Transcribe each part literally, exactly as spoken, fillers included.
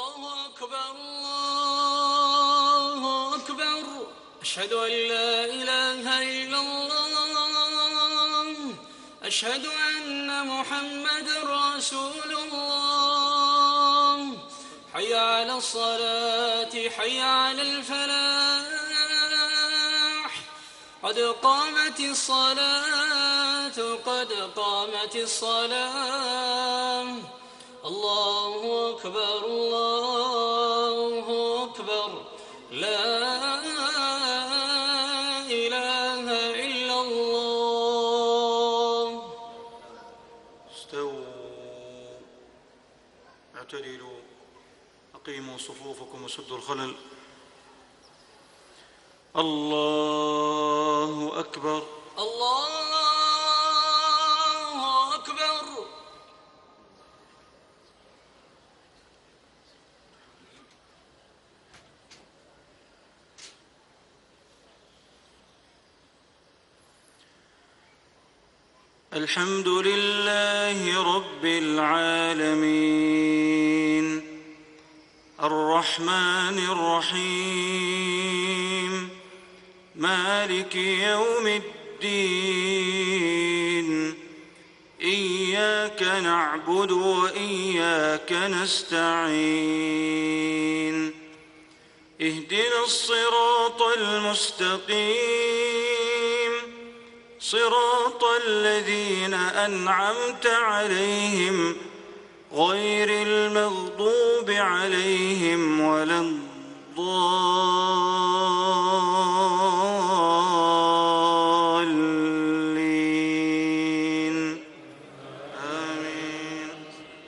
الله أكبر الله أكبر أشهد أن لا إله إلا الله أشهد أن محمدًا رسول الله حي على الصلاة حي على الفلاح قد قامت الصلاة قد قامت الصلاة الله أكبر الله أكبر لا إله إلا الله. استووا اعتدلوا أقيموا صفوفكم وسدوا الخلل. الله أكبر الله أكبر. الحمد لله رب العالمين الرحمن الرحيم مالك يوم الدين إياك نعبد وإياك نستعين اهدنا الصراط المستقيم صراط الذين أنعمت عليهم غير المغضوب عليهم ولا الضالين آمين.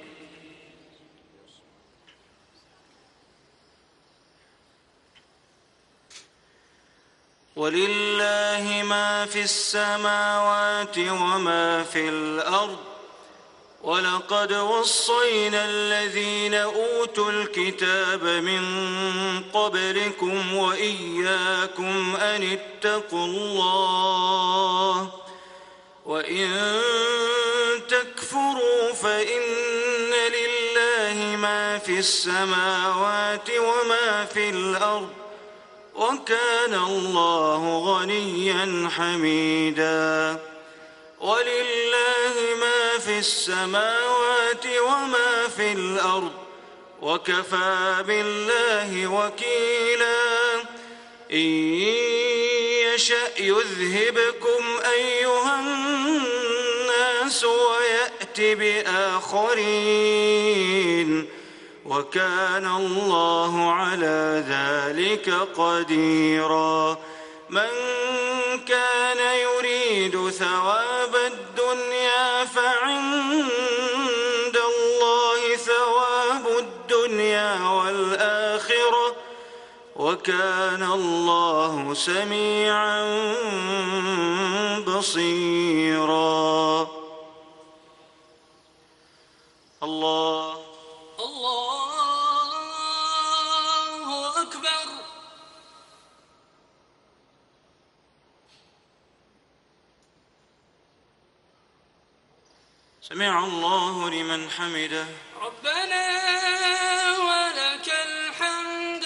ولله ما في السماوات وما في الأرض ولقد وصينا الذين أوتوا الكتاب من قبلكم وإياكم أن اتقوا الله وإن تكفروا فإن لله ما في السماوات وما في الأرض وكان الله غنيا حميدا. ولله ما في السماوات وما في الأرض وكفى بالله وكيلا. إن يشأ يذهبكم أيها الناس ويأت بآخرين وكان الله على ذلك قديرا. من كان يريد ثواب الدنيا فعند الله ثواب الدنيا والآخرة وكان الله سميعا بصيرا. الله الله أكبر. سمع الله لمن حمده. ربنا ولك الحمد.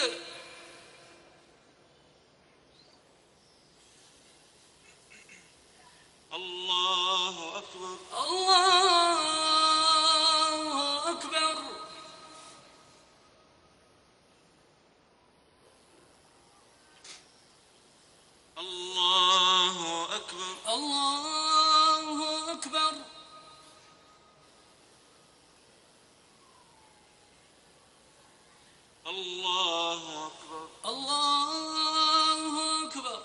الله أكبر الله أكبر. الله أكبر الله أكبر. الله أكبر الله أكبر.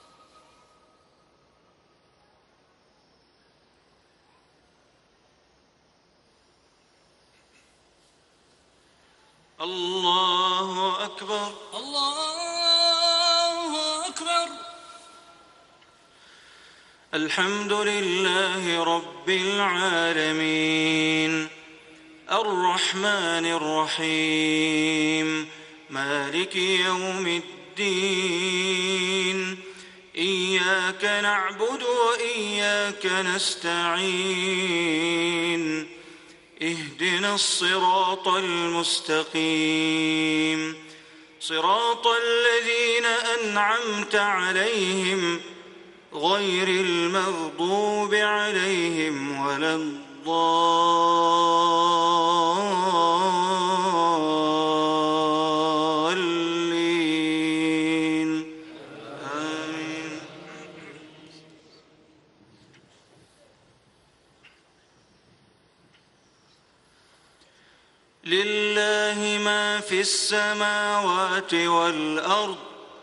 الله أكبر الله أكبر. الحمد لله رب العالمين الرحمن الرحيم مالك يوم الدين إياك نعبد وإياك نستعين اهدنا الصراط المستقيم صراط الذين أنعمت عليهم غير المغضوب عليهم ولا الضالين آمين. لله ما في السماوات والأرض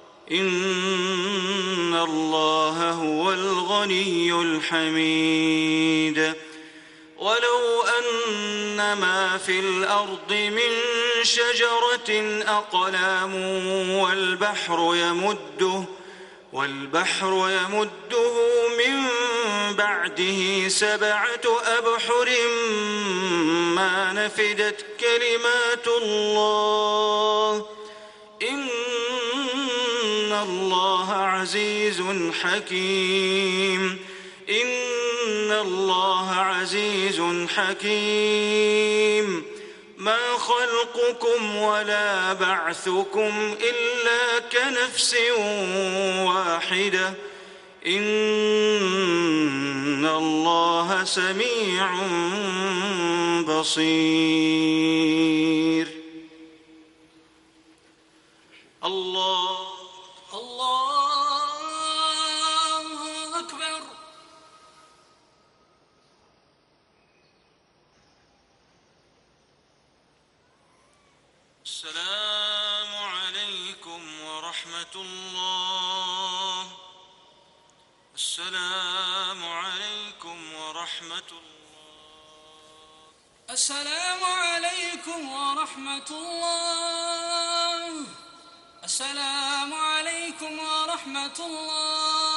إن الله هو الغني الحميد ولو أن ما في الأرض من شجرة أقلام والبحر يمده والبحر يمده من بعده سبعة أبحر ما نفدت كلمات الله إن الله عزيز حكيم إن الله عزيز حكيم ما خلقكم ولا بعثكم إلا كنفس واحدة إن الله سميع بصير. الله الله أكبر. السلام عليكم ورحمة الله. السلام عليكم ورحمة الله. السلام عليكم ورحمة الله. السلام عليكم ورحمة الله.